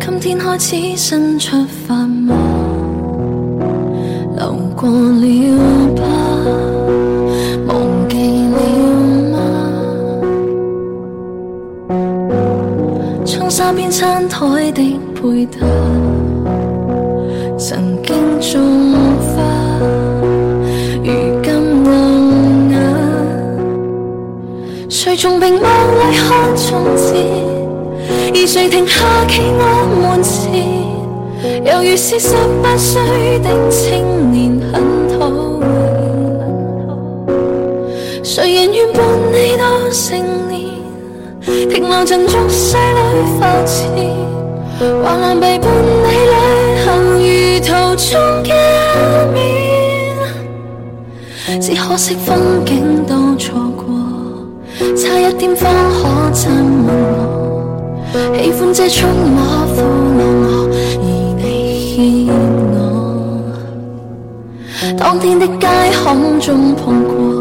今天開始新出發嗎？流過了吧，忘記了嗎？窗紗邊餐台的配搭，曾經種花，如今優雅。誰從屏幕裏看從前？而誰停下企我門前？猶如是18歲的青年，很討厭。誰人願伴你到成年？停留曾俗世裏浮潛，還難被伴你旅行如途中嘅面。只可惜風景都錯過，差一點方可親吻我。喜歡這速馬負浪河，而你牽我。當天的街巷中碰過，